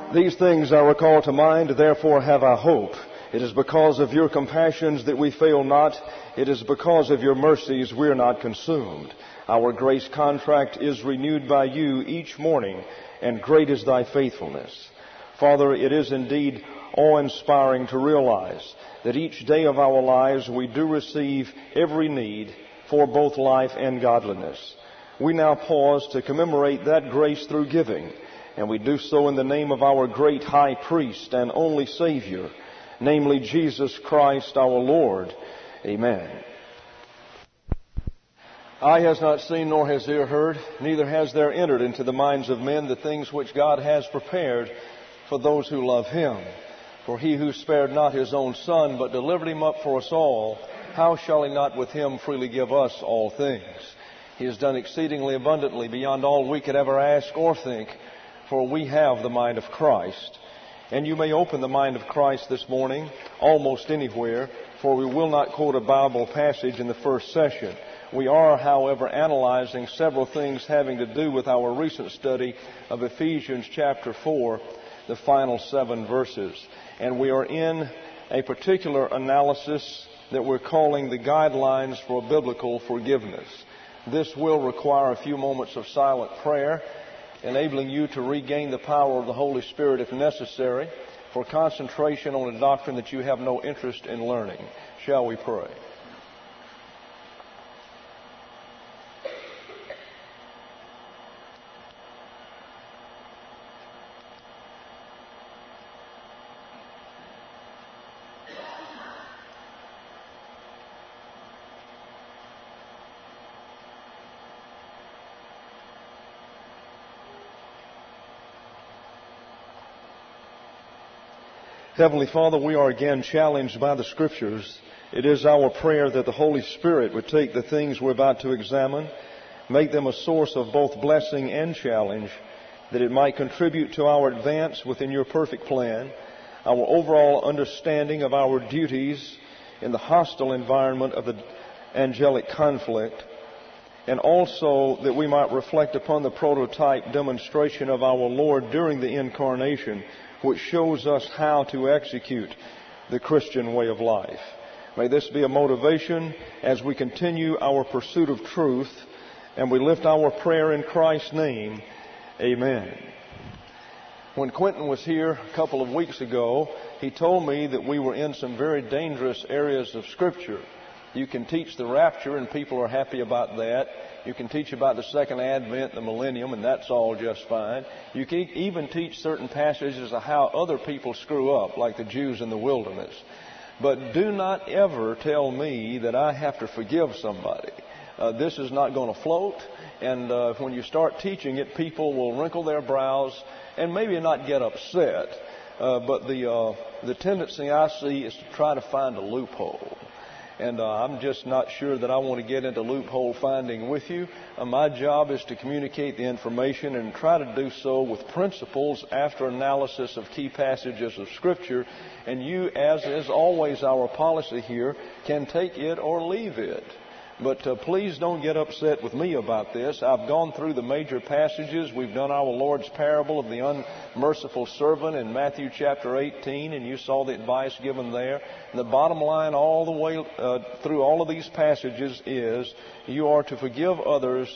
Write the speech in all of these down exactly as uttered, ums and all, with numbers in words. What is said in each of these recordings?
These things I recall to mind, therefore have I hope. It is because of your compassions that we fail not. It is because of your mercies we are not consumed. Our grace contract is renewed by you each morning, and great is thy faithfulness. Father, it is indeed awe-inspiring to realize that each day of our lives we do receive every need for both life and godliness. We now pause to commemorate that grace through giving, and we do so in the name of our great high priest and only Savior, namely Jesus Christ our Lord. Amen. Eye has not seen, nor has ear heard, neither has there entered into the minds of men the things which God has prepared for those who love Him. For He who spared not His own Son, but delivered Him up for us all, how shall He not with Him freely give us all things? He has done exceedingly abundantly beyond all we could ever ask or think, for we have the mind of Christ. And you may open the mind of Christ this morning almost anywhere, for we will not quote a Bible passage in the first session. We are, however, analyzing several things having to do with our recent study of Ephesians chapter four, the final seven verses. And we are in a particular analysis that we're calling the guidelines for biblical forgiveness. This will require a few moments of silent prayer, enabling you to regain the power of the Holy Spirit if necessary, for concentration on a doctrine that you have no interest in learning. Shall we pray? Heavenly Father, we are again challenged by the Scriptures. It is our prayer that the Holy Spirit would take the things we're about to examine, make them a source of both blessing and challenge, that it might contribute to our advance within your perfect plan, our overall understanding of our duties in the hostile environment of the angelic conflict, and also that we might reflect upon the prototype demonstration of our Lord during the incarnation, which shows us how to execute the Christian way of life. May this be a motivation as we continue our pursuit of truth, and we lift our prayer in Christ's name. Amen. When Quentin was here a couple of weeks ago, he told me that we were in some very dangerous areas of Scripture. You can teach the rapture, and people are happy about that. You can teach about the second advent, the millennium, and that's all just fine. You can even teach certain passages of how other people screw up, like the Jews in the wilderness. But do not ever tell me that I have to forgive somebody. Uh, this is not going to float, and uh, when you start teaching it, people will wrinkle their brows and maybe not get upset. Uh, but the uh, the tendency I see is to try to find a loophole. And uh, I'm just not sure that I want to get into loophole finding with you. Uh, my job is to communicate the information and try to do so with principles after analysis of key passages of Scripture. And you, as is always our policy here, can take it or leave it. But uh, please don't get upset with me about this. I've gone through the major passages. We've done our Lord's parable of the unmerciful servant in Matthew chapter eighteen, and you saw the advice given there. And the bottom line all the way uh, through all of these passages is you are to forgive others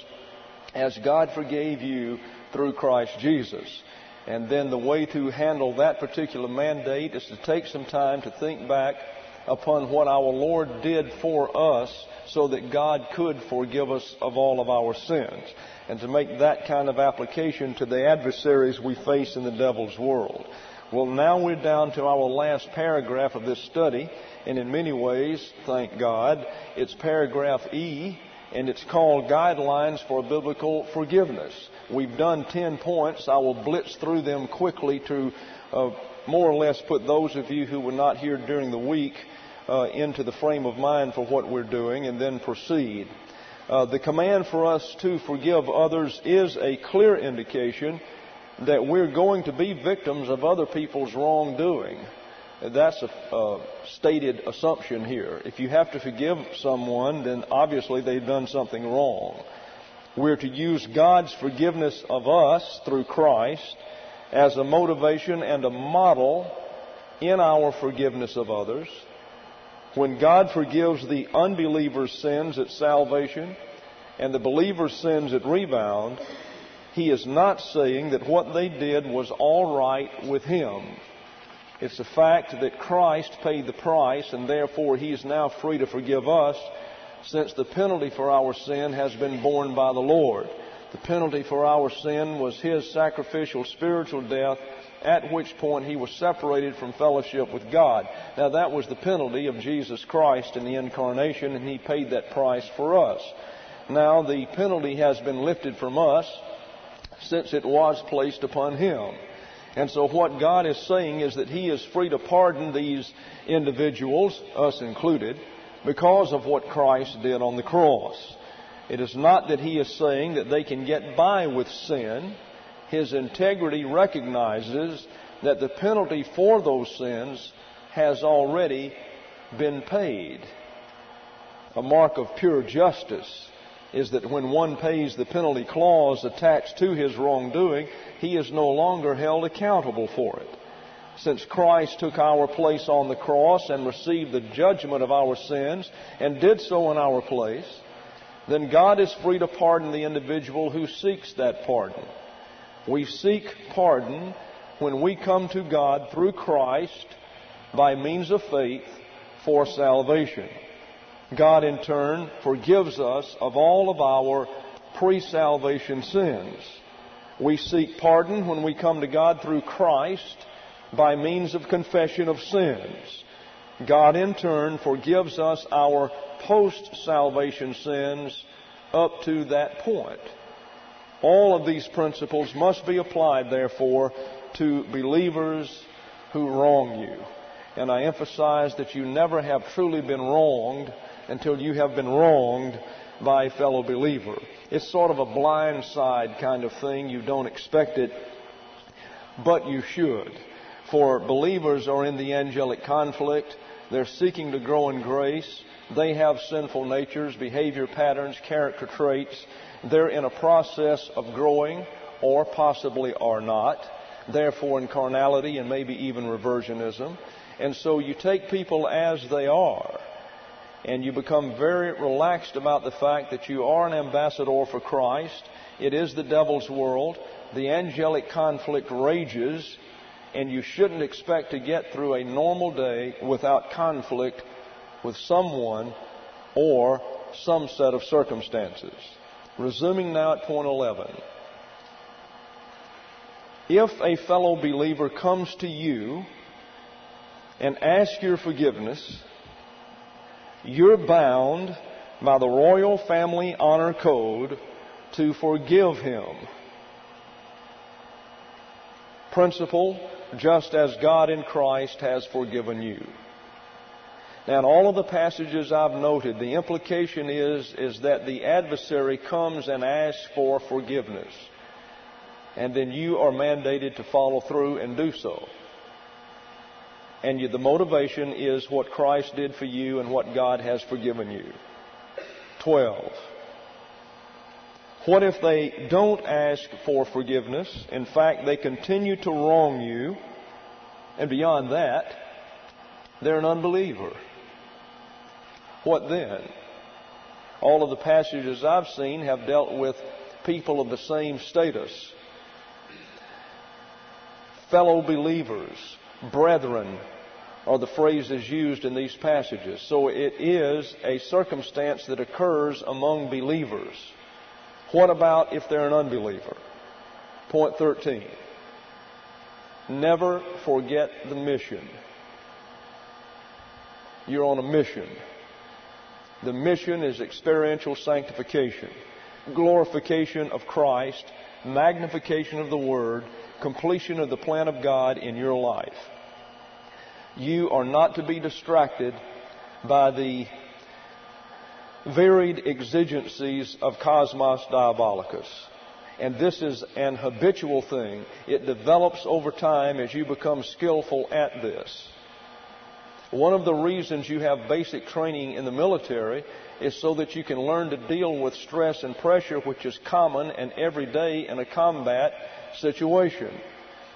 as God forgave you through Christ Jesus. And then the way to handle that particular mandate is to take some time to think back upon what our Lord did for us so that God could forgive us of all of our sins, and to make that kind of application to the adversaries we face in the devil's world. Well, now we're down to our last paragraph of this study, and in many ways, thank God, it's paragraph E, and it's called Guidelines for Biblical Forgiveness. We've done ten points. I will blitz through them quickly to uh, more or less put those of you who were not here during the week uh, into the frame of mind for what we're doing, and then proceed. Uh, the command for us to forgive others is a clear indication that we're going to be victims of other people's wrongdoing. That's a uh, stated assumption here. If you have to forgive someone, then obviously they've done something wrong. We're to use God's forgiveness of us through Christ as a motivation and a model in our forgiveness of others. When God forgives the unbeliever's sins at salvation and the believer's sins at rebound, He is not saying that what they did was all right with Him. It's the fact that Christ paid the price, and therefore He is now free to forgive us, since the penalty for our sin has been borne by the Lord. The penalty for our sin was His sacrificial spiritual death, at which point He was separated from fellowship with God. Now that was the penalty of Jesus Christ in the incarnation, and He paid that price for us. Now the penalty has been lifted from us, since it was placed upon Him. And so what God is saying is that He is free to pardon these individuals, us included, because of what Christ did on the cross. It is not that He is saying that they can get by with sin. His integrity recognizes that the penalty for those sins has already been paid. A mark of pure justice is that when one pays the penalty clause attached to his wrongdoing, he is no longer held accountable for it. Since Christ took our place on the cross and received the judgment of our sins and did so in our place, then God is free to pardon the individual who seeks that pardon. We seek pardon when we come to God through Christ by means of faith for salvation. God in turn forgives us of all of our pre-salvation sins. We seek pardon when we come to God through Christ by means of confession of sins. God in turn forgives us our post-salvation sins up to that point. All of these principles must be applied, therefore, to believers who wrong you. And I emphasize that you never have truly been wronged until you have been wronged by a fellow believer. It's sort of a blind side kind of thing. You don't expect it, but you should. For believers are in the angelic conflict. They're seeking to grow in grace. They have sinful natures, behavior patterns, character traits. They're in a process of growing, or possibly are not. Therefore, in carnality and maybe even reversionism. And so you take people as they are, and you become very relaxed about the fact that you are an ambassador for Christ. It is the devil's world. The angelic conflict rages, and you shouldn't expect to get through a normal day without conflict with someone or some set of circumstances. Resuming now at point eleven. If a fellow believer comes to you and asks your forgiveness, you're bound by the Royal Family Honor Code to forgive him. Principle, just as God in Christ has forgiven you. Now, in all of the passages I've noted, the implication is, is that the adversary comes and asks for forgiveness. And then you are mandated to follow through and do so. And you, the motivation is what Christ did for you and what God has forgiven you. Twelve. What if they don't ask for forgiveness? In fact, they continue to wrong you. And beyond that, they're an unbeliever. What then? All of the passages I've seen have dealt with people of the same status. Fellow believers, brethren, are the phrases used in these passages. So it is a circumstance that occurs among believers. What about if they're an unbeliever? Point thirteen. Never forget the mission. You're on a mission. The mission is experiential sanctification, glorification of Christ, magnification of the Word, completion of the plan of God in your life. You are not to be distracted by the varied exigencies of cosmos diabolicus. And this is an habitual thing. It develops over time as you become skillful at this. One of the reasons you have basic training in the military is so that you can learn to deal with stress and pressure, which is common and everyday in a combat situation.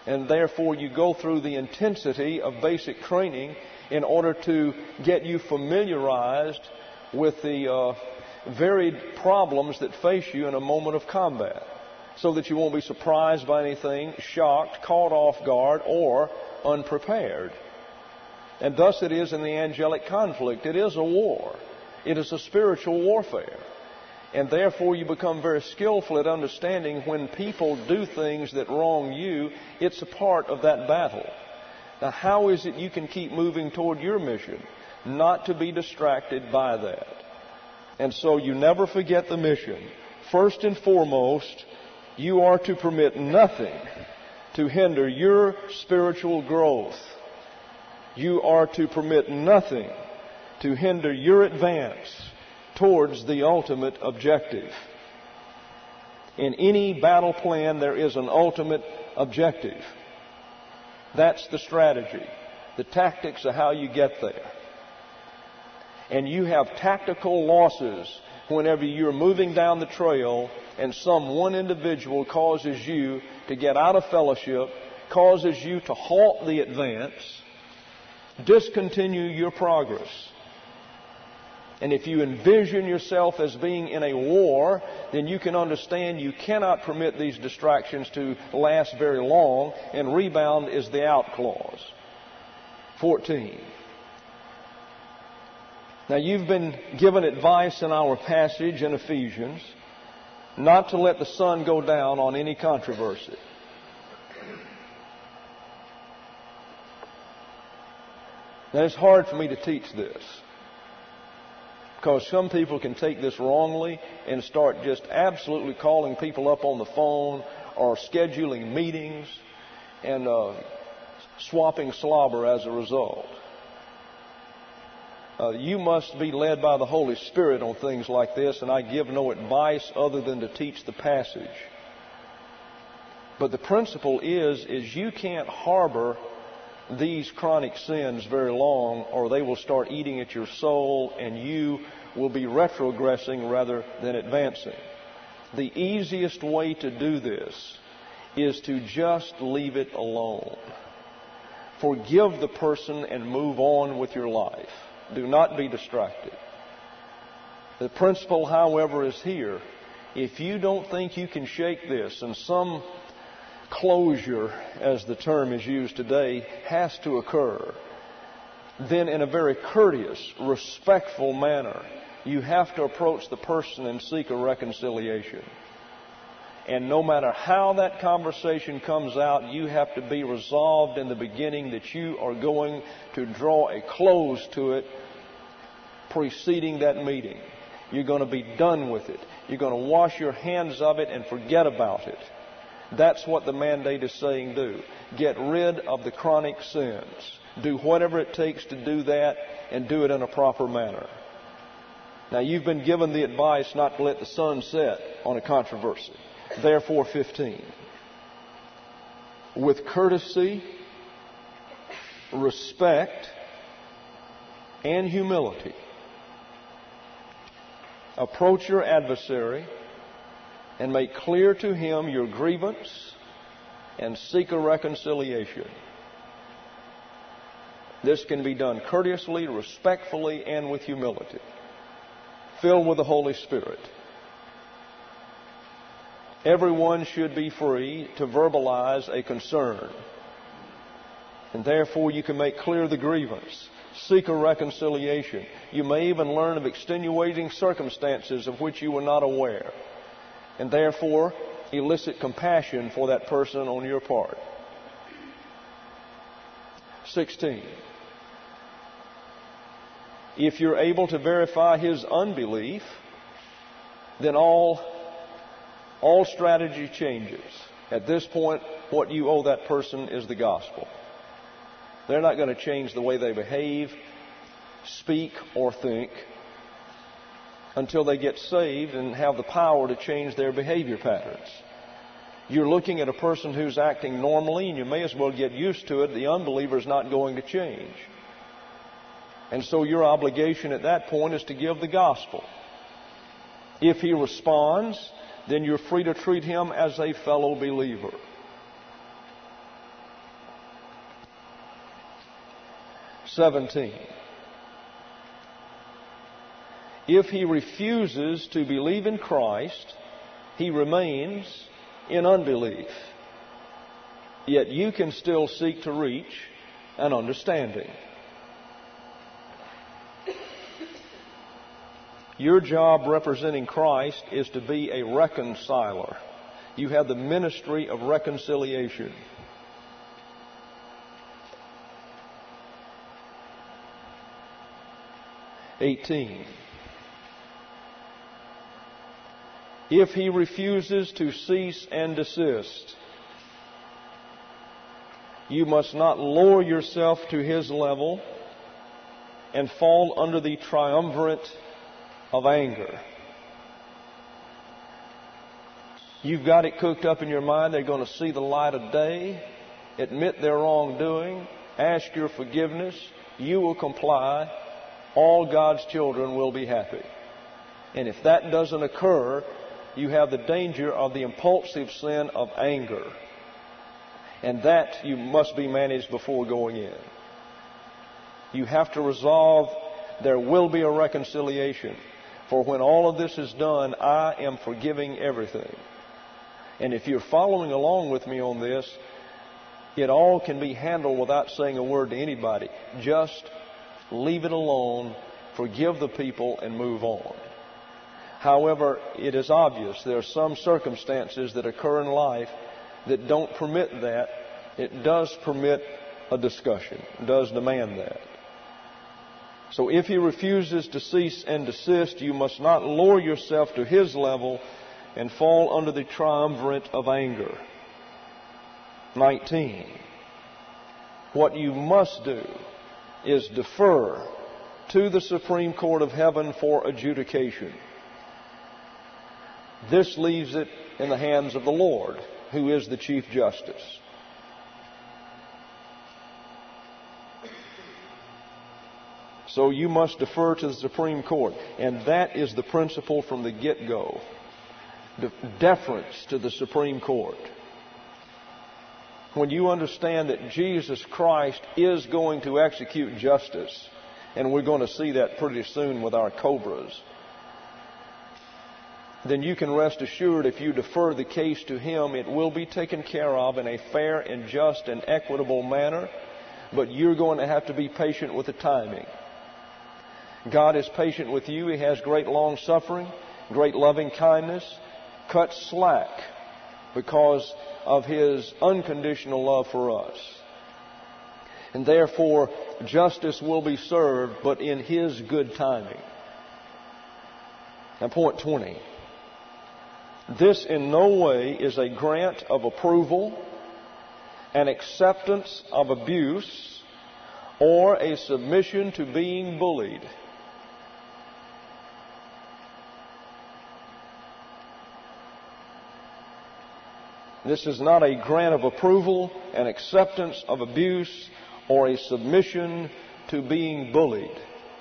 And therefore you go through the intensity of basic training in order to get you familiarized with the uh, varied problems that face you in a moment of combat, so that you won't be surprised by anything, shocked, caught off guard, or unprepared. And thus it is in the angelic conflict. It is a war. It is a spiritual warfare. And therefore you become very skillful at understanding when people do things that wrong you, it's a part of that battle. Now, how is it you can keep moving toward your mission? Not to be distracted by that. And so you never forget the mission. First and foremost, you are to permit nothing to hinder your spiritual growth. You are to permit nothing to hinder your advance towards the ultimate objective. In any battle plan, there is an ultimate objective. That's the strategy. The tactics are how you get there. And you have tactical losses whenever you're moving down the trail and some one individual causes you to get out of fellowship, causes you to halt the advance, discontinue your progress. And if you envision yourself as being in a war, then you can understand you cannot permit these distractions to last very long, and rebound is the out clause. fourteen. Now, you've been given advice in our passage in Ephesians not to let the sun go down on any controversy. Now, it's hard for me to teach this, because some people can take this wrongly and start just absolutely calling people up on the phone or scheduling meetings and uh, swapping slobber as a result. Uh, you must be led by the Holy Spirit on things like this, and I give no advice other than to teach the passage. But the principle is, is you can't harbor these chronic sins very long, or they will start eating at your soul, and you will be retrogressing rather than advancing. The easiest way to do this is to just leave it alone. Forgive the person and move on with your life. Do not be distracted. The principle, however, is here. If you don't think you can shake this, and some closure, as the term is used today, has to occur, then in a very courteous, respectful manner, you have to approach the person and seek a reconciliation. And no matter how that conversation comes out, you have to be resolved in the beginning that you are going to draw a close to it preceding that meeting. You're going to be done with it. You're going to wash your hands of it and forget about it. That's what the mandate is saying do. Get rid of the chronic sins. Do whatever it takes to do that, and do it in a proper manner. Now, you've been given the advice not to let the sun set on a controversy. Therefore, fifteen. With courtesy, respect, and humility, approach your adversary and make clear to him your grievance and seek a reconciliation. This can be done courteously, respectfully, and with humility. Filled with the Holy Spirit. Everyone should be free to verbalize a concern. And therefore you can make clear the grievance. Seek a reconciliation. You may even learn of extenuating circumstances of which you were not aware. And therefore elicit compassion for that person on your part. sixteen. If you're able to verify his unbelief, then all All strategy changes. At this point, what you owe that person is the gospel. They're not going to change the way they behave, speak, or think until they get saved and have the power to change their behavior patterns. You're looking at a person who's acting normally, and you may as well get used to it. The unbeliever is not going to change. And so your obligation at that point is to give the gospel. If he responds, then you're free to treat him as a fellow believer. seventeen. If he refuses to believe in Christ, he remains in unbelief. Yet you can still seek to reach an understanding. Your job representing Christ is to be a reconciler. You have the ministry of reconciliation. eighteen. If he refuses to cease and desist, you must not lower yourself to his level and fall under the triumvirate of anger. You've got it cooked up in your mind they're going to see the light of day, admit their wrongdoing, ask your forgiveness, you will comply, all God's children will be happy. And if that doesn't occur, you have the danger of the impulsive sin of anger. And that you must be managed before going in. You have to resolve there will be a reconciliation. For when all of this is done, I am forgiving everything. And if you're following along with me on this, it all can be handled without saying a word to anybody. Just leave it alone, forgive the people, and move on. However, it is obvious there are some circumstances that occur in life that don't permit that. It does permit a discussion. It does demand that. So if he refuses to cease and desist, you must not lower yourself to his level and fall under the triumvirate of anger. nineteen. What you must do is defer to the Supreme Court of Heaven for adjudication. This leaves it in the hands of the Lord, who is the Chief Justice. So you must defer to the Supreme Court. And that is the principle from the get-go. De- deference to the Supreme Court. When you understand that Jesus Christ is going to execute justice, and we're going to see that pretty soon with our cobras, then you can rest assured if you defer the case to Him, it will be taken care of in a fair and just and equitable manner, but you're going to have to be patient with the timing. God is patient with you. He has great long suffering, great loving kindness, cut slack because of His unconditional love for us. And therefore, justice will be served, but in His good timing. Now, point twenty. This in no way is a grant of approval, an acceptance of abuse, or a submission to being bullied. This is not a grant of approval, an acceptance of abuse, or a submission to being bullied.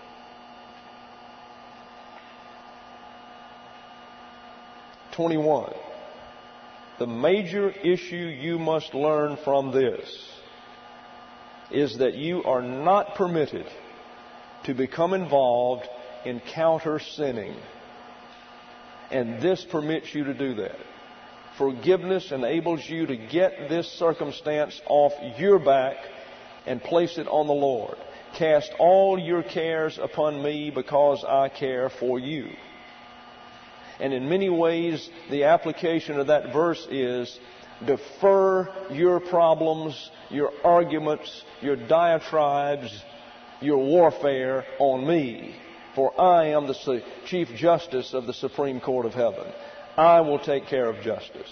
twenty-one. The major issue you must learn from this is that you are not permitted to become involved in counter-sinning. And this permits you to do that. Forgiveness enables you to get this circumstance off your back and place it on the Lord. Cast all your cares upon me because I care for you. And in many ways, the application of that verse is defer your problems, your arguments, your diatribes, your warfare on me. For I am the Chief Justice of the Supreme Court of Heaven. I will take care of justice.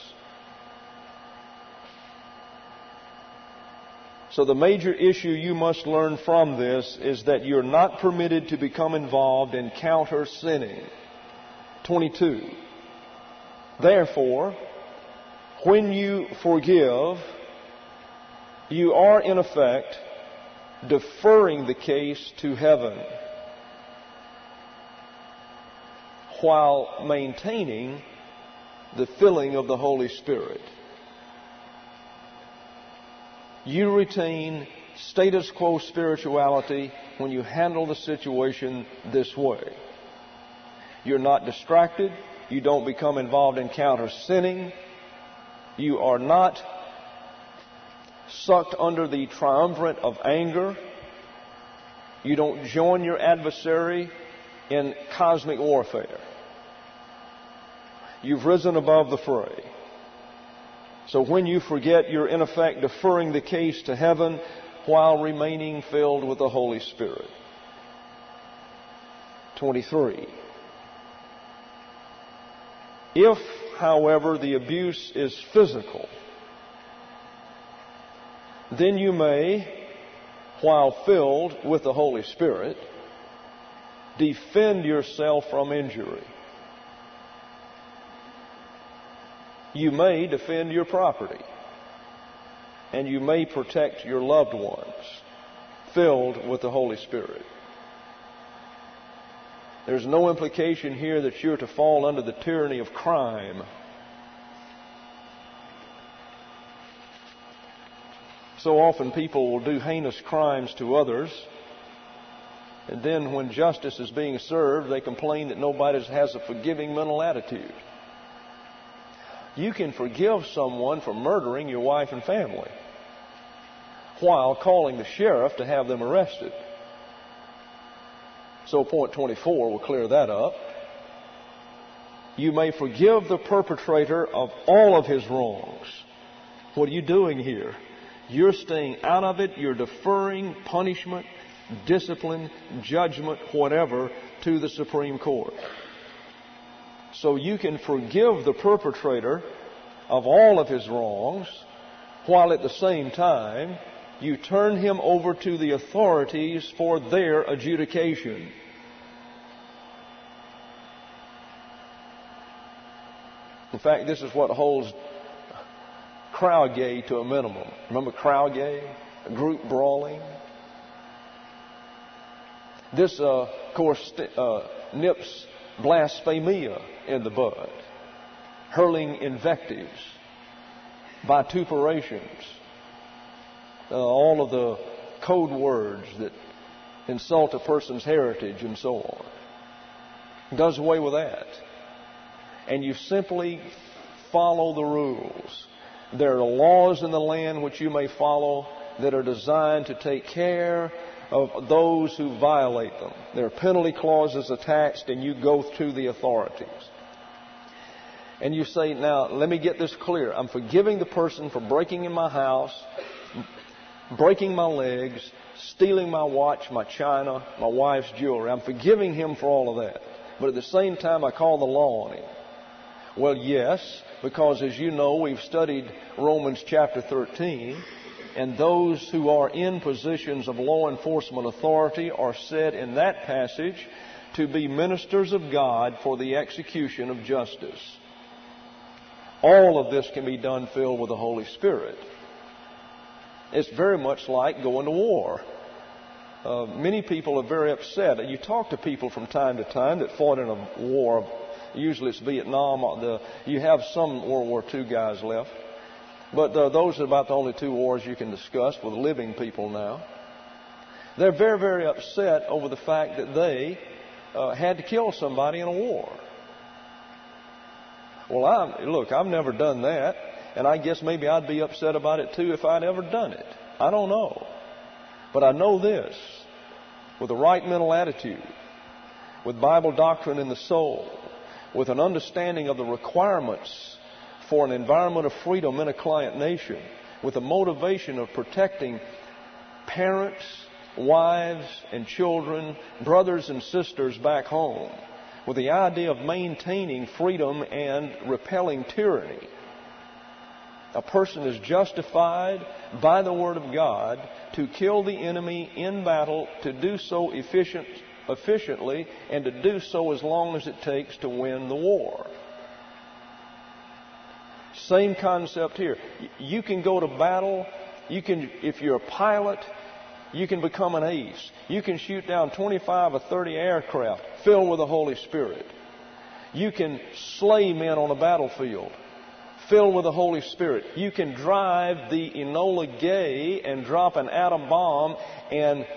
So the major issue you must learn from this is that you're not permitted to become involved in counter-sinning. twenty-two. Therefore, when you forgive, you are in effect deferring the case to heaven while maintaining the filling of the Holy Spirit. You retain status quo spirituality when you handle the situation this way. You're not distracted. You don't become involved in counter sinning. You are not sucked under the triumvirate of anger. You don't join your adversary in cosmic warfare. You've risen above the fray. So when you forget, you're in effect deferring the case to heaven while remaining filled with the Holy Spirit. twenty-three. If, however, the abuse is physical, then you may, while filled with the Holy Spirit, defend yourself from injury. You may defend your property, and you may protect your loved ones, filled with the Holy Spirit. There's no implication here that you're to fall under the tyranny of crime. So often people will do heinous crimes to others, and then when justice is being served, they complain that nobody has a forgiving mental attitude. You can forgive someone for murdering your wife and family while calling the sheriff to have them arrested. So point twenty-four will clear that up. You may forgive the perpetrator of all of his wrongs. What are you doing here? You're staying out of it. You're deferring punishment, discipline, judgment, whatever, to the Supreme Court. So you can forgive the perpetrator of all of his wrongs, while at the same time you turn him over to the authorities for their adjudication. In fact, this is what holds crowd gay to a minimum. Remember crowd gay? Group brawling? This, uh, of course, uh, nips blasphemia in the bud. Hurling invectives, vituperations, uh, all of the code words that insult a person's heritage and so on. It does away with that. And you simply follow the rules. There are laws in the land which you may follow that are designed to take care of those who violate them. There are penalty clauses attached, and you go to the authorities. And you say, now, let me get this clear. I'm forgiving the person for breaking in my house, breaking my legs, stealing my watch, my china, my wife's jewelry. I'm forgiving him for all of that. But at the same time, I call the law on him. Well, yes, because as you know, we've studied Romans chapter thirteen, and those who are in positions of law enforcement authority are said in that passage to be ministers of God for the execution of justice. All of this can be done filled with the Holy Spirit. It's very much like going to war. Uh, many people are very upset. You talk to people from time to time that fought in a war. Usually it's Vietnam. The, you have some World War Two guys left. But uh, those are about the only two wars you can discuss with living people now. They're very, very upset over the fact that they uh, had to kill somebody in a war. Well, I'm, look, I've never done that, and I guess maybe I'd be upset about it too if I'd ever done it. I don't know. But I know this, with the right mental attitude, with Bible doctrine in the soul, with an understanding of the requirements for an environment of freedom in a client nation, with a motivation of protecting parents, wives, and children, brothers and sisters back home, with the idea of maintaining freedom and repelling tyranny. A person is justified by the Word of God to kill the enemy in battle, to do so efficient, efficiently, and to do so as long as it takes to win the war. Same concept here. You can go to battle. You can, if you're a pilot, you can become an ace. You can shoot down twenty-five or thirty aircraft filled with the Holy Spirit. You can slay men on a battlefield filled with the Holy Spirit. You can drive the Enola Gay and drop an atom bomb and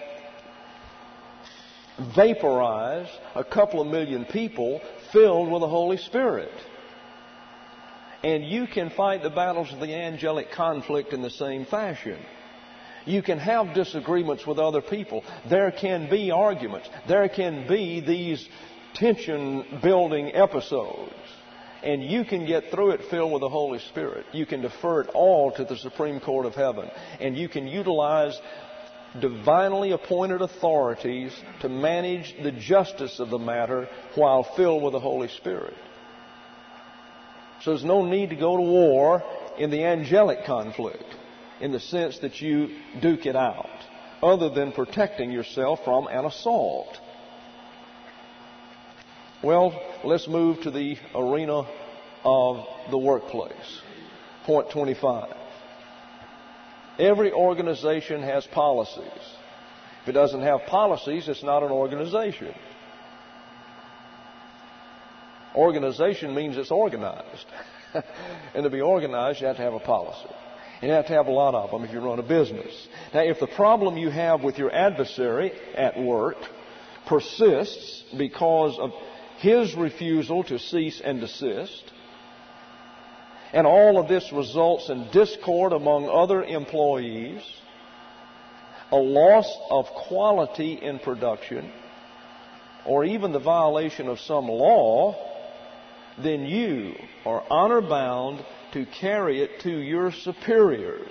vaporize a couple of million people filled with the Holy Spirit. And you can fight the battles of the angelic conflict in the same fashion. You can have disagreements with other people. There can be arguments. There can be these tension-building episodes. And you can get through it filled with the Holy Spirit. You can defer it all to the Supreme Court of Heaven. And you can utilize divinely appointed authorities to manage the justice of the matter while filled with the Holy Spirit. So there's no need to go to war in the angelic conflict in the sense that you duke it out, other than protecting yourself from an assault. Well, let's move to the arena of the workplace. Point twenty-five. Every organization has policies. If it doesn't have policies, it's not an organization. Organization means it's organized. And to be organized, you have to have a policy. And you have to have a lot of them if you run a business. Now, if the problem you have with your adversary at work persists because of his refusal to cease and desist, and all of this results in discord among other employees, a loss of quality in production, or even the violation of some law, then you are honor bound to carry it to your superiors.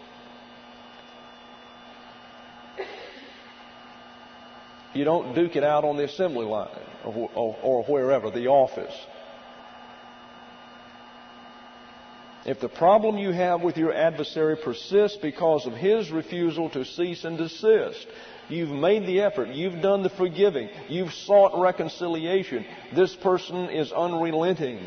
You don't duke it out on the assembly line or, or, or wherever, the office. If the problem you have with your adversary persists because of his refusal to cease and desist, you've made the effort, you've done the forgiving, you've sought reconciliation, this person is unrelenting.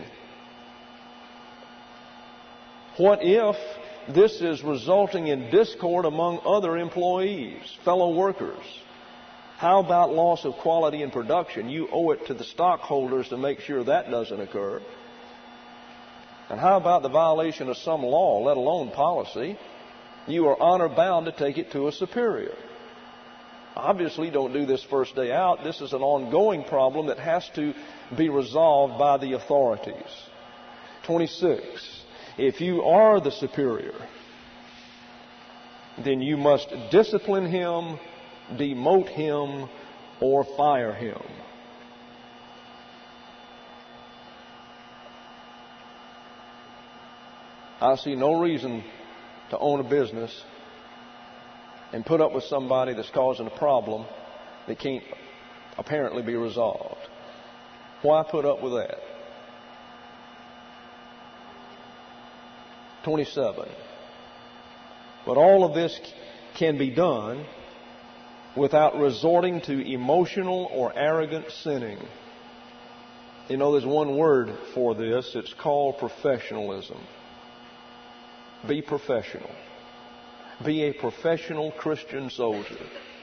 What if this is resulting in discord among other employees, fellow workers? How about loss of quality in production? You owe it to the stockholders to make sure that doesn't occur. And how about the violation of some law, let alone policy? You are honor bound to take it to a superior. Obviously, don't do this first day out. This is an ongoing problem that has to be resolved by the authorities. twenty-six. If you are the superior, then you must discipline him, demote him, or fire him. I see no reason to own a business and put up with somebody that's causing a problem that can't apparently be resolved. Why put up with that? twenty-seven. But all of this can be done without resorting to emotional or arrogant sinning. You know, there's one word for this. It's called professionalism. Be professional. Be a professional Christian soldier.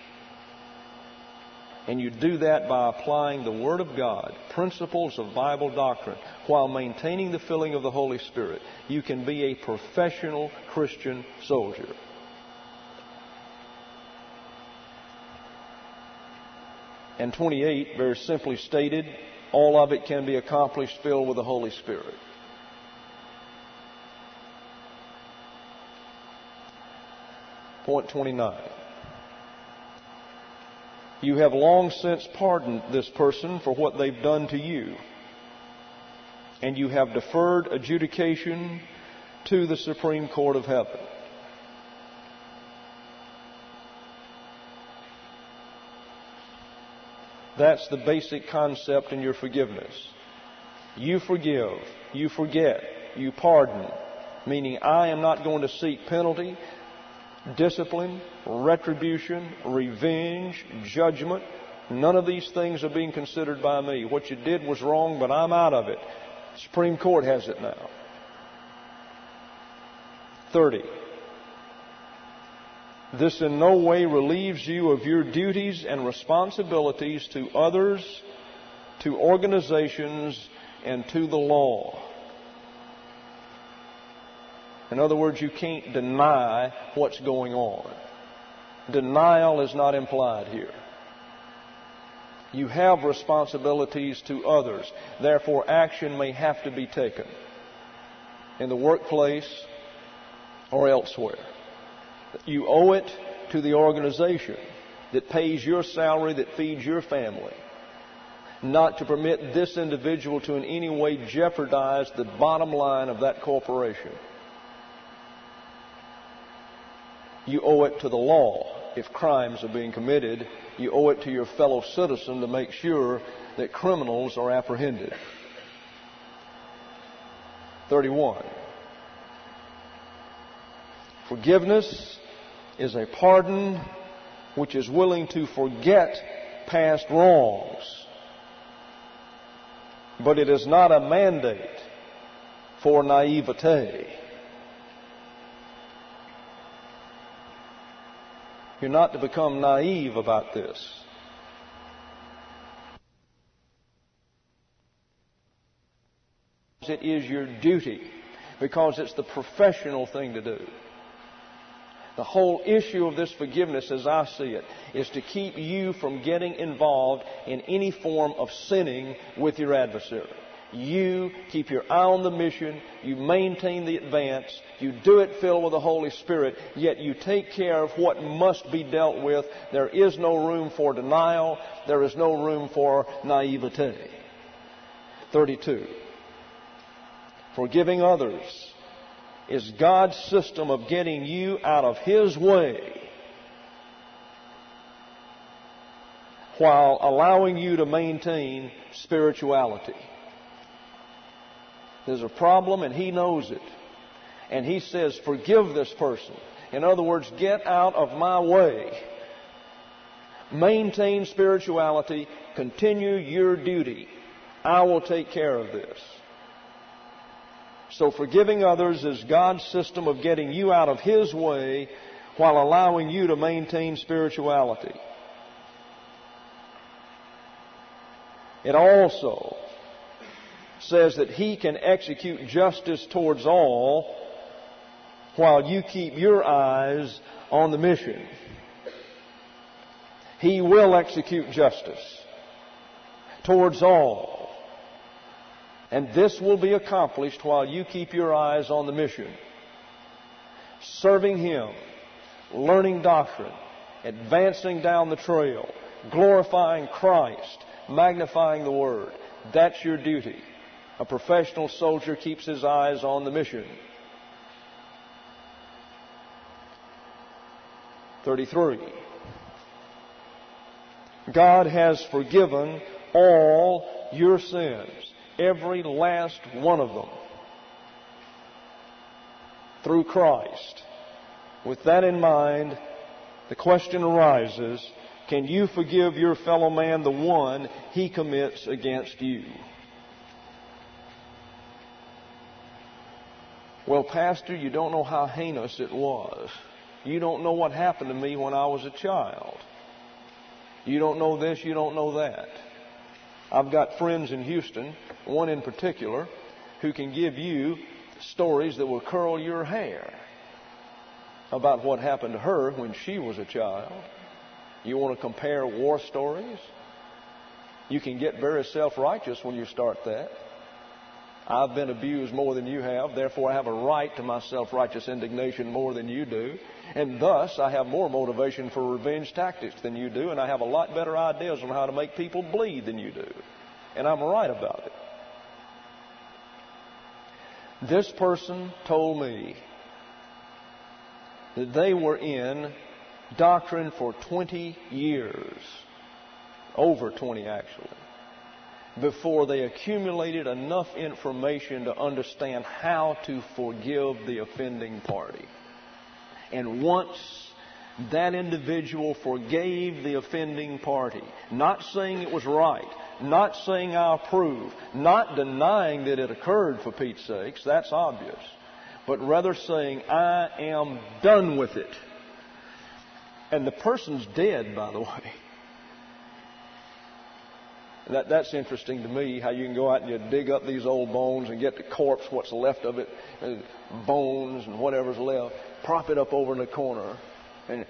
And you do that by applying the Word of God, principles of Bible doctrine, while maintaining the filling of the Holy Spirit. You can be a professional Christian soldier. And twenty-eight, very simply stated, all of it can be accomplished filled with the Holy Spirit. Point twenty-nine. You have long since pardoned this person for what they've done to you, and you have deferred adjudication to the Supreme Court of Heaven. That's the basic concept in your forgiveness. You forgive, you forget, you pardon, meaning I am not going to seek penalty, discipline, retribution, revenge, judgment. None of these things are being considered by me. What you did was wrong, but I'm out of it. Supreme Court has it now. thirty. This in no way relieves you of your duties and responsibilities to others, to organizations, and to the law. In other words, you can't deny what's going on. Denial is not implied here. You have responsibilities to others. Therefore, action may have to be taken in the workplace or elsewhere. You owe it to the organization that pays your salary, that feeds your family, not to permit this individual to in any way jeopardize the bottom line of that corporation. You owe it to the law. If crimes are being committed, you owe it to your fellow citizen to make sure that criminals are apprehended. thirty-one. Forgiveness is a pardon which is willing to forget past wrongs. But it is not a mandate for naivete. You're not to become naive about this. It is your duty, because it's the professional thing to do. The whole issue of this forgiveness, as I see it, is to keep you from getting involved in any form of sinning with your adversary. You keep your eye on the mission, you maintain the advance, you do it filled with the Holy Spirit, yet you take care of what must be dealt with. There is no room for denial. There is no room for naivete. thirty-two. Forgiving others is God's system of getting you out of His way while allowing you to maintain spirituality. There's a problem and He knows it. And He says, forgive this person. In other words, get out of my way. Maintain spirituality. Continue your duty. I will take care of this. So forgiving others is God's system of getting you out of His way while allowing you to maintain spirituality. It also says that He can execute justice towards all while you keep your eyes on the mission. He will execute justice towards all. And this will be accomplished while you keep your eyes on the mission. Serving Him, learning doctrine, advancing down the trail, glorifying Christ, magnifying the Word. That's your duty. A professional soldier keeps his eyes on the mission. thirty-three. God has forgiven all your sins, every last one of them, through Christ. With that in mind, the question arises, can you forgive your fellow man the one he commits against you? Well, Pastor, you don't know how heinous it was. You don't know what happened to me when I was a child. You don't know this, you don't know that. I've got friends in Houston, one in particular, who can give you stories that will curl your hair about what happened to her when she was a child. You want to compare war stories? You can get very self-righteous when you start that. I've been abused more than you have, therefore I have a right to my self-righteous indignation more than you do. And thus, I have more motivation for revenge tactics than you do, and I have a lot better ideas on how to make people bleed than you do. And I'm right about it. This person told me that they were in doctrine for twenty years, over twenty actually, before they accumulated enough information to understand how to forgive the offending party. And once that individual forgave the offending party, not saying it was right, not saying I approve, not denying that it occurred for Pete's sakes, that's obvious, but rather saying I am done with it. And the person's dead, by the way. That, that's interesting to me, how you can go out and you dig up these old bones and get the corpse, what's left of it, and bones and whatever's left, prop it up over in the corner, and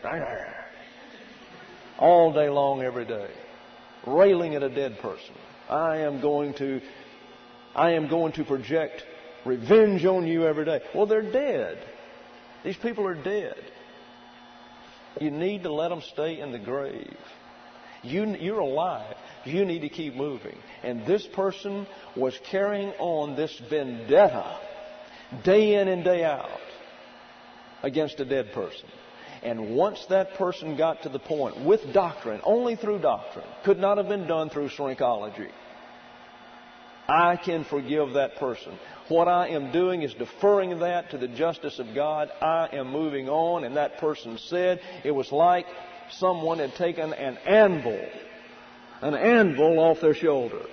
all day long, every day, railing at a dead person. I am going to, I am going to project revenge on you every day. Well, they're dead. These people are dead. You need to let them stay in the grave. You, you're alive. You need to keep moving. And this person was carrying on this vendetta day in and day out against a dead person. And once that person got to the point with doctrine, only through doctrine, could not have been done through shrinkology, I can forgive that person. What I am doing is deferring that to the justice of God. I am moving on. And that person said it was like someone had taken an anvil, an anvil off their shoulders.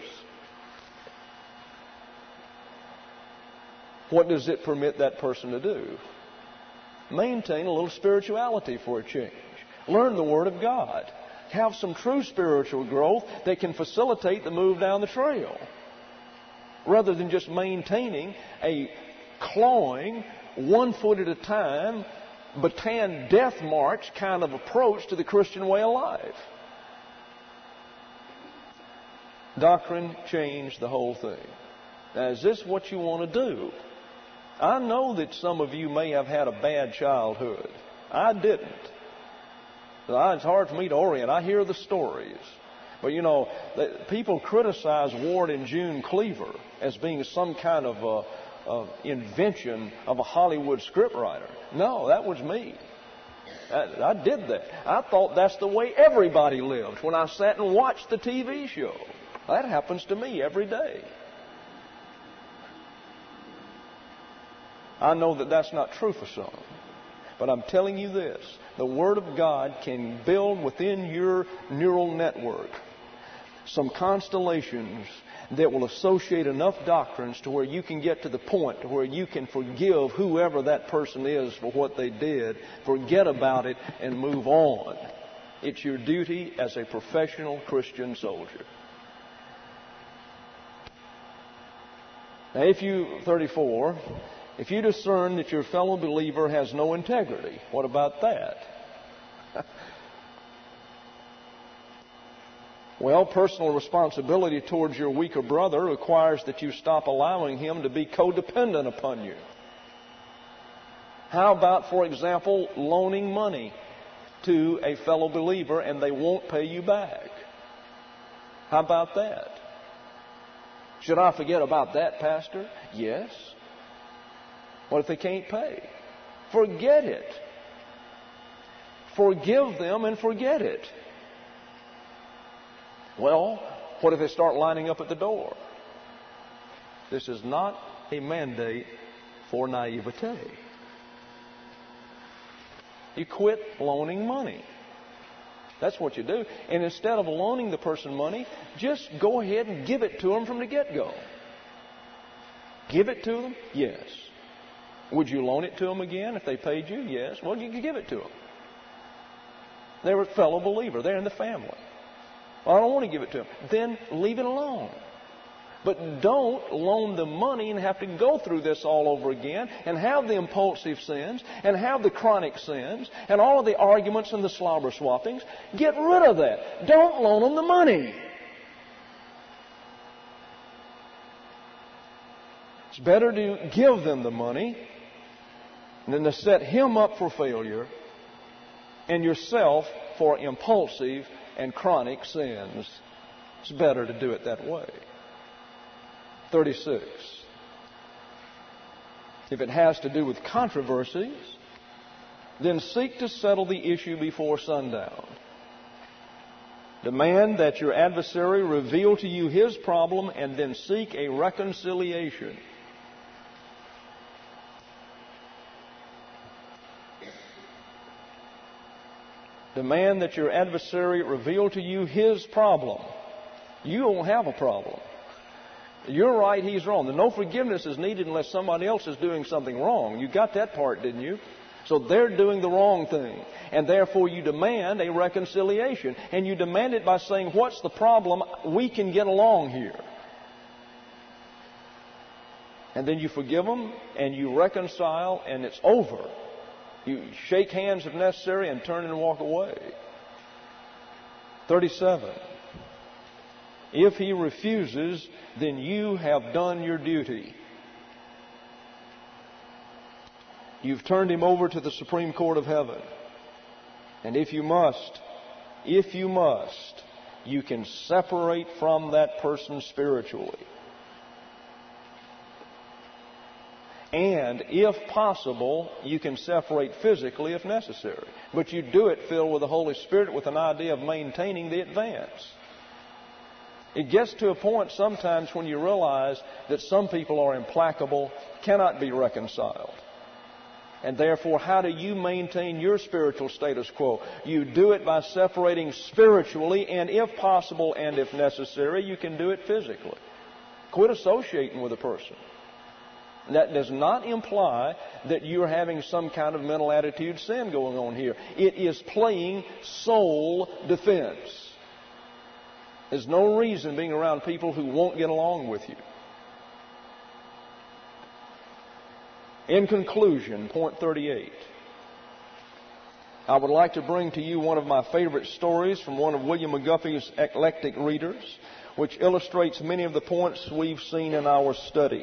What does it permit that person to do? Maintain a little spirituality for a change. Learn the Word of God. Have some true spiritual growth that can facilitate the move down the trail, rather than just maintaining a clawing, one foot at a time, Bataan death march kind of approach to the Christian way of life. Doctrine changed the whole thing. Now, is this what you want to do? I know that some of you may have had a bad childhood. I didn't. It's hard for me to orient. I hear the stories. But, you know, people criticize Ward and June Cleaver as being some kind of a, a invention of a Hollywood scriptwriter. No, that was me. I, I did that. I thought that's the way everybody lived when I sat and watched the T V show. That happens to me every day. I know that that's not true for some. But I'm telling you this. The Word of God can build within your neural network some constellations that will associate enough doctrines to where you can get to the point to where you can forgive whoever that person is for what they did, forget about it, and move on. It's your duty as a professional Christian soldier. Now, if you, thirty-four, if you discern that your fellow believer has no integrity, what about that? Well, personal responsibility towards your weaker brother requires that you stop allowing him to be codependent upon you. How about, for example, loaning money to a fellow believer and they won't pay you back? How about that? Should I forget about that, Pastor? Yes. What if they can't pay? Forget it. Forgive them and forget it. Well, what if they start lining up at the door? This is not a mandate for naivete. You quit loaning money. That's what you do. And instead of loaning the person money, just go ahead and give it to them from the get-go. Give it to them? Yes. Would you loan it to them again if they paid you? Yes. Well, you could give it to them. They were a fellow believer. They're in the family. Well, I don't want to give it to them. Then leave it alone. But don't loan them money and have to go through this all over again and have the impulsive sins and have the chronic sins and all of the arguments and the slobber swappings. Get rid of that. Don't loan them the money. It's better to give them the money than to set him up for failure and yourself for impulsive and chronic sins. It's better to do it that way. thirty-six. If it has to do with controversies, then seek to settle the issue before sundown. Demand that your adversary reveal to you his problem and then seek a reconciliation. Demand that your adversary reveal to you his problem. You don't have a problem. You're right, he's wrong. The no forgiveness is needed unless somebody else is doing something wrong. You got that part, didn't you? So they're doing the wrong thing. And therefore you demand a reconciliation. And you demand it by saying, what's the problem? We can get along here. And then you forgive them and you reconcile and it's over. You shake hands if necessary and turn and walk away. thirty-seven. If he refuses, then you have done your duty. You've turned him over to the Supreme Court of Heaven. And if you must, if you must, you can separate from that person spiritually. And if possible, you can separate physically if necessary. But you do it filled with the Holy Spirit with an idea of maintaining the advance. It gets to a point sometimes when you realize that some people are implacable, cannot be reconciled. And therefore, how do you maintain your spiritual status quo? You do it by separating spiritually, and if possible and if necessary, you can do it physically. Quit associating with a person. That does not imply that you're having some kind of mental attitude sin going on here. It is playing soul defense. There's no reason being around people who won't get along with you. In conclusion, point thirty-eight. I would like to bring to you one of my favorite stories from one of William McGuffey's eclectic readers, which illustrates many of the points we've seen in our study.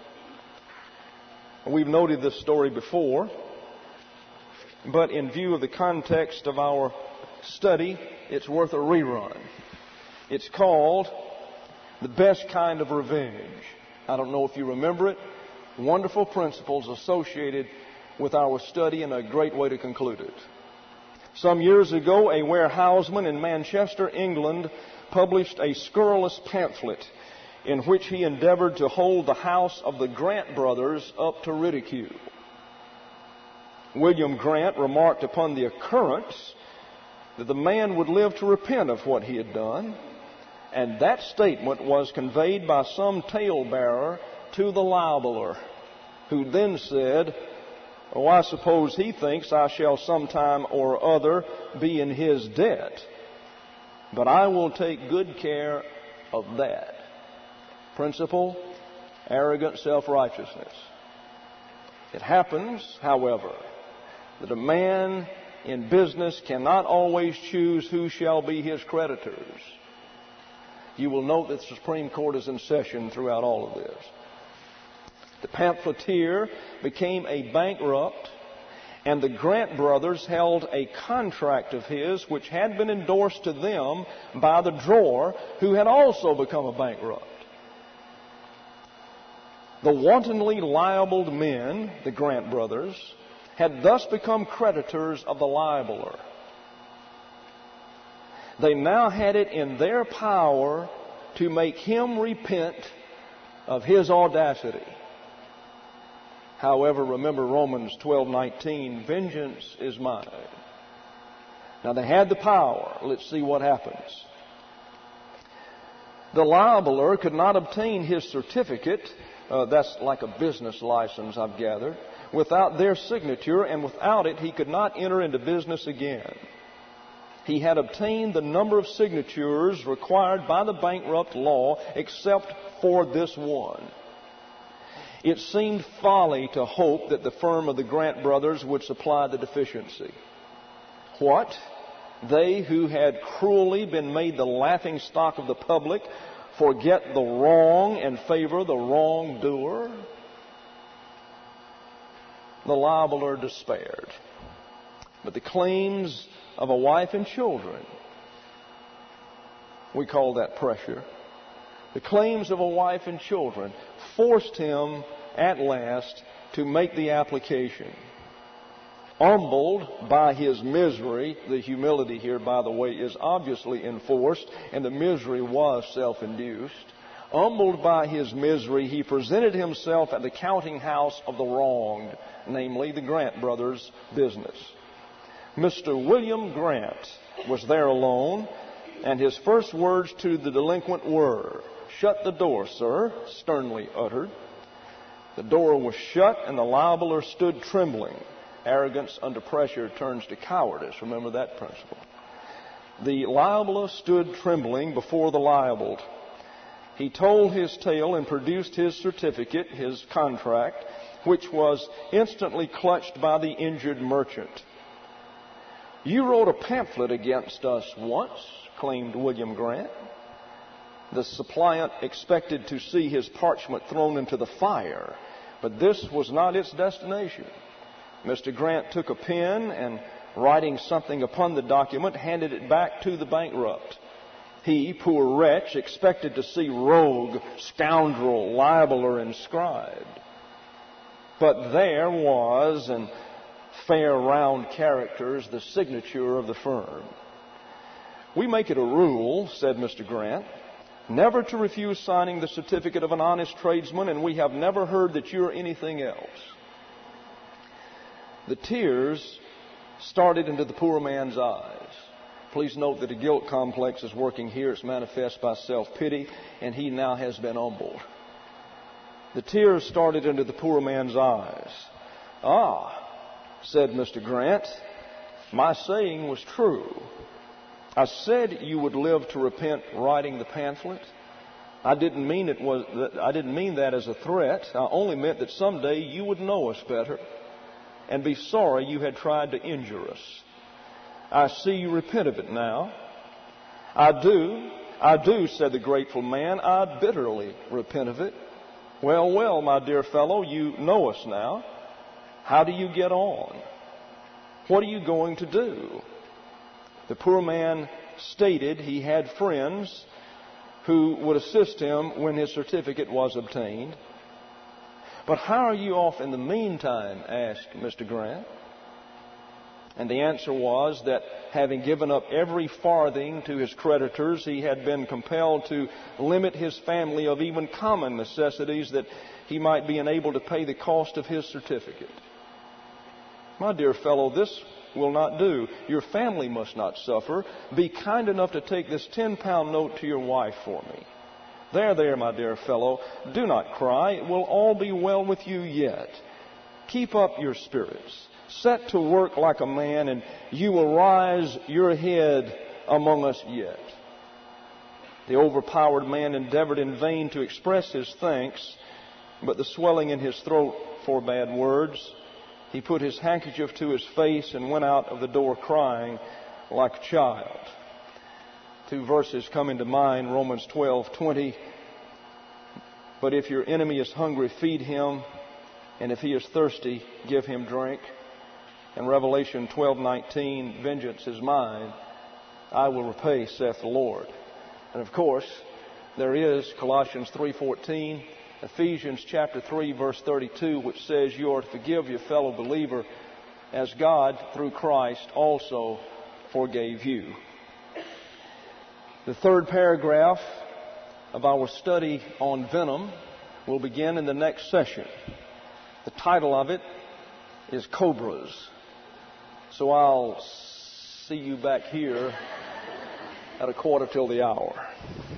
We've noted this story before, but in view of the context of our study, it's worth a rerun. It's called The Best Kind of Revenge. I don't know if you remember it. Wonderful principles associated with our study and a great way to conclude it. Some years ago, a warehouseman in Manchester, England, published a scurrilous pamphlet in which he endeavored to hold the house of the Grant brothers up to ridicule. William Grant remarked upon the occurrence that the man would live to repent of what he had done, and that statement was conveyed by some talebearer to the libeler, who then said, "Oh, I suppose he thinks I shall sometime or other be in his debt, but I will take good care of that." Principle, arrogant self-righteousness. It happens, however, that a man in business cannot always choose who shall be his creditors. You will note that the Supreme Court is in session throughout all of this. The pamphleteer became a bankrupt, and the Grant brothers held a contract of his which had been endorsed to them by the drawer, who had also become a bankrupt. The wantonly libeled men, the Grant brothers, had thus become creditors of the libeler. They now had it in their power to make him repent of his audacity. However, remember Romans twelve nineteen, vengeance is mine. Now they had the power. Let's see what happens. The libeler could not obtain his certificate, uh, that's like a business license, I've gathered, without their signature, and without it he could not enter into business again. He had obtained the number of signatures required by the bankrupt law except for this one. It seemed folly to hope that the firm of the Grant brothers would supply the deficiency. What? They who had cruelly been made the laughing stock of the public forget the wrong and favor the wrongdoer? The libeler despaired. But the claims of a wife and children, we call that pressure. The claims of a wife and children forced him at last to make the application. Humbled by his misery, the humility here, by the way, is obviously enforced, and the misery was self-induced. Humbled by his misery, he presented himself at the counting house of the wronged, namely the Grant brothers' business. Mister William Grant was there alone, and his first words to the delinquent were, "Shut the door, sir," sternly uttered. The door was shut, and the libeler stood trembling Arrogance under pressure turns to cowardice. Remember that principle. The libeler stood trembling before the libeled. He told his tale and produced his certificate, his contract, which was instantly clutched by the injured merchant. "You wrote a pamphlet against us once," claimed William Grant. The suppliant expected to see his parchment thrown into the fire, but this was not its destination. Mister Grant took a pen and, writing something upon the document, handed it back to the bankrupt. He, poor wretch, expected to see rogue, scoundrel, libeler inscribed. But there was, in fair round characters, the signature of the firm. "We make it a rule," said Mister Grant, "never to refuse signing the certificate of an honest tradesman, and we have never heard that you're anything else." The tears started into the poor man's eyes. Please note that a guilt complex is working here. It's manifest by self-pity, and he now has been humbled. The tears started into the poor man's eyes. "Ah," said Mister Grant, "my saying was true. I said you would live to repent writing the pamphlet. I didn't mean it was. I didn't mean that as a threat. I only meant that someday you would know us better and be sorry you had tried to injure us. I see you repent of it now." "I do, I do," said the grateful man. "I bitterly repent of it." "Well, well, my dear fellow, you know us now. How do you get on? What are you going to do?" The poor man stated he had friends who would assist him when his certificate was obtained. "But how are you off in the meantime?" asked Mister Grant. And the answer was that, having given up every farthing to his creditors, he had been compelled to limit his family of even common necessities that he might be enabled to pay the cost of his certificate. "My dear fellow, this will not do. Your family must not suffer. Be kind enough to take this ten-pound note to your wife for me. There, there, my dear fellow, do not cry. It will all be well with you yet. Keep up your spirits. Set to work like a man, and you will rise your head among us yet." The overpowered man endeavored in vain to express his thanks, but the swelling in his throat forbade words. He put his handkerchief to his face and went out of the door crying like a child. Two verses come into mind, Romans twelve twenty. "But if your enemy is hungry, feed him, and if he is thirsty, give him drink." And Revelation twelve nineteen, "Vengeance is mine, I will repay, saith the Lord." And of course, there is Colossians three fourteen, Ephesians chapter three, verse thirty-two, which says you are to forgive your fellow believer as God, through Christ, also forgave you. The third paragraph of our study on venom will begin in the next session. The title of it is Cobras. So I'll see you back here at a quarter till the hour.